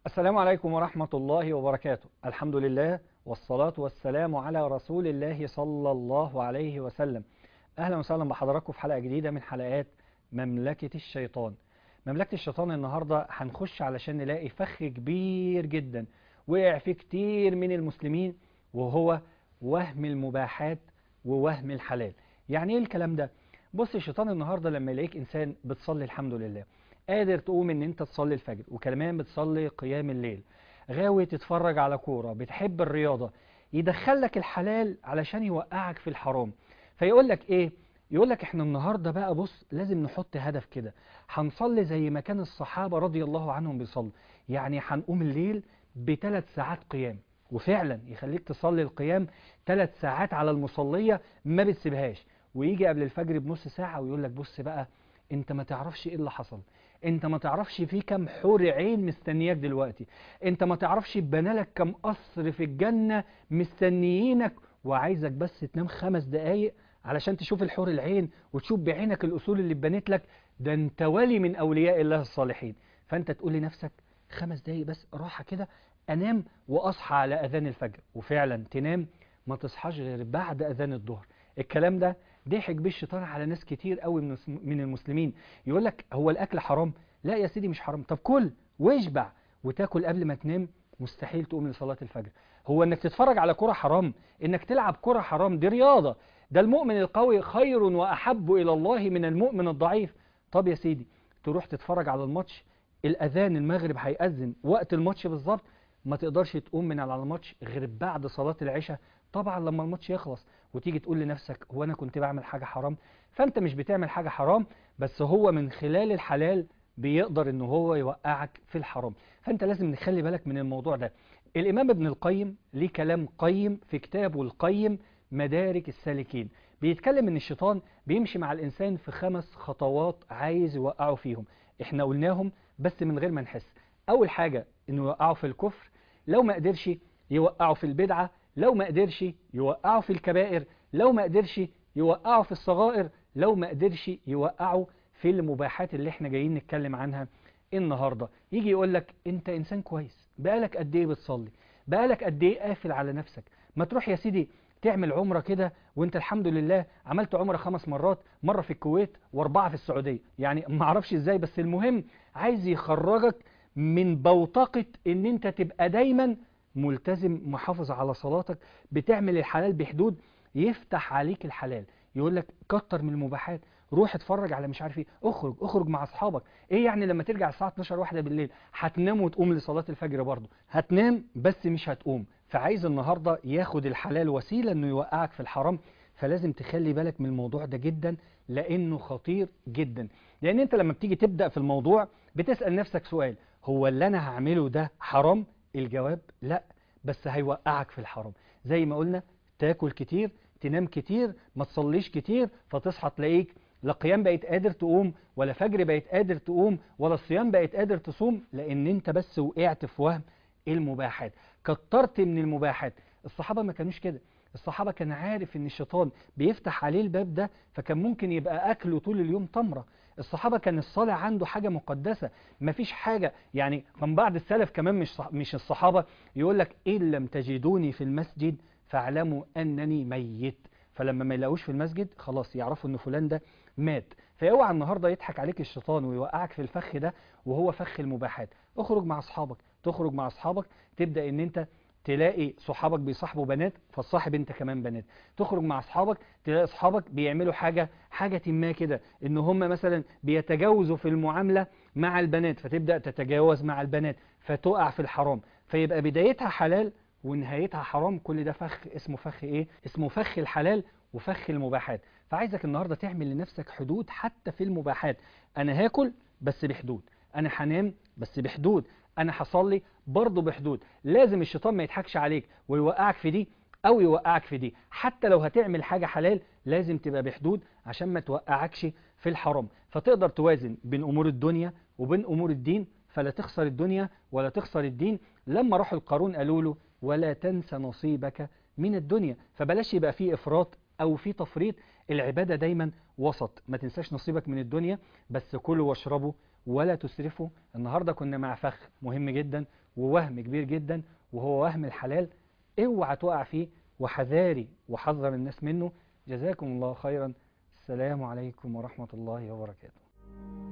السلام عليكم ورحمة الله وبركاته. الحمد لله والصلاة والسلام على رسول الله صلى الله عليه وسلم. أهلا وسهلا بحضراتكم في حلقة جديدة من حلقات مملكة الشيطان. مملكة الشيطان النهاردة هنخش علشان نلاقي فخ كبير جدا وقع فيه كتير من المسلمين، وهو وهم المباحات ووهم الحلال. يعني ايه الكلام ده؟ بص، الشيطان النهاردة لما يلاقيك إنسان بتصلي الحمد لله، قادر تقوم ان انت تصلي الفجر وكمان بتصلي قيام الليل، غاوي تتفرج على كورة، بتحب الرياضة، يدخلك الحلال علشان يوقعك في الحرام. فيقول لك ايه؟ يقول لك احنا النهاردة بقى بص لازم نحط هدف كده، هنصلي زي ما كان الصحابة رضي الله عنهم بيصلوا. يعني هنقوم الليل بثلاث ساعات قيام، وفعلا يخليك تصلي القيام 3 ساعات على المصلية ما بتسيبهاش. ويجي قبل الفجر بنص ساعة ويقول لك بص بقى، انت ما تعرفش ايه اللي حصل، انت ما تعرفش في كم حور عين مستنياك دلوقتي، انت ما تعرفش بنالك كم قصر في الجنة مستنيينك، وعايزك بس تنام 5 دقايق علشان تشوف الحور العين وتشوف بعينك الأصول اللي اتبنت لك. ده انت ولي من أولياء الله الصالحين. فانت تقول لنفسك 5 دقايق بس راحة كده، انام واصحى على اذان الفجر، وفعلا تنام ما تصحاش غير بعد اذان الظهر. الكلام ده ضحك بيه الشيطان على ناس كتير قوي من المسلمين. يقول لك هو الاكل حرام؟ لا يا سيدي مش حرام، طب كل واشبع وتاكل قبل ما تنام، مستحيل تقوم لصلاة الفجر. هو انك تتفرج على كرة حرام؟ انك تلعب كرة حرام؟ دي رياضة، ده المؤمن القوي خير واحب الى الله من المؤمن الضعيف. طب يا سيدي تروح تتفرج على الماتش، الاذان المغرب هيأذن وقت الماتش بالظبط، ما تقدرش تقوم من على الماتش غير بعد صلاة العشاء، طبعا لما الماتش يخلص. وتيجي تقول لنفسك هو انا كنت بعمل حاجة حرام؟ فانت مش بتعمل حاجة حرام، بس هو من خلال الحلال بيقدر ان هو يوقعك في الحرام. فانت لازم نخلي بالك من الموضوع ده. الامام ابن القيم ليه كلام قيم في كتابه القيم مدارك السالكين، بيتكلم ان الشيطان بيمشي مع الانسان في 5 خطوات عايز يوقعه فيهم. احنا قلناهم بس من غير ما نحس. اول حاجة انه يوقعه في الكفر، لو ما قدرش يوقعه في البدعة، لو ما قدرش يوقعه في الكبائر، لو ما قدرش يوقعه في الصغائر، لو ما قدرش يوقعه في المباحات اللي احنا جايين نتكلم عنها النهاردة. يجي يقول لك انت انسان كويس، بقالك قد ايه بتصلي، بقالك قد ايه قافل على نفسك، ما تروح يا سيدي تعمل عمرة كده، وانت الحمد لله عملت عمرة 5 مرات، مرة في الكويت و4 في السعودية. يعني ما اعرفش ازاي، بس المهم عايز يخرجك من بوتقة ان انت تبقى دايما ملتزم محافظ على صلاتك، بتعمل الحلال بحدود، يفتح عليك الحلال. يقول لك كتر من المباحات، روح اتفرج على مش عارف ايه، اخرج مع اصحابك. ايه يعني لما ترجع الساعه 12 واحده بالليل هتنام وتقوم لصلاه الفجر؟ برضه هتنام بس مش هتقوم. فعايز النهارده ياخد الحلال وسيله انه يوقعك في الحرام. فلازم تخلي بالك من الموضوع ده جدا، لانه خطير جدا. لان انت لما بتيجي تبدا في الموضوع بتسال نفسك سؤال، هو اللي انا هعمله ده حرام؟ الجواب لا، بس هيوقعك في الحرام. زي ما قلنا، تاكل كتير، تنام كتير، ما تصليش كتير، فتصحى تلاقيك لا قيام بقيت قادر تقوم، ولا فجر بقيت قادر تقوم، ولا الصيام بقيت قادر تصوم، لان انت بس وقعت في وهم المباحات، كترت من المباحات. الصحابة ما كانوش كده. الصحابة كان عارف ان الشيطان بيفتح عليه الباب ده، فكان ممكن يبقى اكله طول اليوم تمرة. الصحابة كان الصلاة عنده حاجة مقدسة، مفيش حاجة. يعني كان بعض السلف كمان مش الصحابة يقول لك إن لم تجدوني في المسجد فاعلموا أنني ميت. فلما ما يلاقوش في المسجد خلاص يعرفوا ان فلان ده مات. فاوعى النهارده يضحك عليك الشيطان ويوقعك في الفخ ده، وهو فخ المباحات. اخرج مع اصحابك، تخرج مع اصحابك تبدا ان انت تلاقي صحابك بيصاحبوا بنات، فتصاحب انت كمان بنات. تخرج مع اصحابك تلاقي اصحابك بيعملوا حاجه ما كده، ان هم مثلا بيتجاوزوا في المعامله مع البنات، فتبدا تتجاوز مع البنات فتقع في الحرام. فيبقى بدايتها حلال ونهايتها حرام. كل ده فخ، اسمه فخ ايه؟ اسمه فخ الحلال وفخ المباحات. فعايزك النهارده تعمل لنفسك حدود حتى في المباحات. انا هاكل بس بحدود، انا هنام بس بحدود، انا هصلي برضه بحدود. لازم الشيطان ما يضحكش عليك ويوقعك في دي او يوقعك في دي. حتى لو هتعمل حاجة حلال لازم تبقى بحدود عشان ما توقعكش في الحرام. فتقدر توازن بين امور الدنيا وبين امور الدين، فلا تخسر الدنيا ولا تخسر الدين. لما راحوا القارون قالوا له ولا تنس نصيبك من الدنيا. فبلاش يبقى فيه افراط او فيه تفريط، العبادة دايما وسط. ما تنساش نصيبك من الدنيا، بس كلوا واشربوا ولا تسرفوا. النهاردة كنا مع فخ مهم جدا ووهم كبير جدا، وهو وهم الحلال. اوعى تقع فيه، وحذاري وحذر الناس منه. جزاكم الله خيرا. السلام عليكم ورحمة الله وبركاته.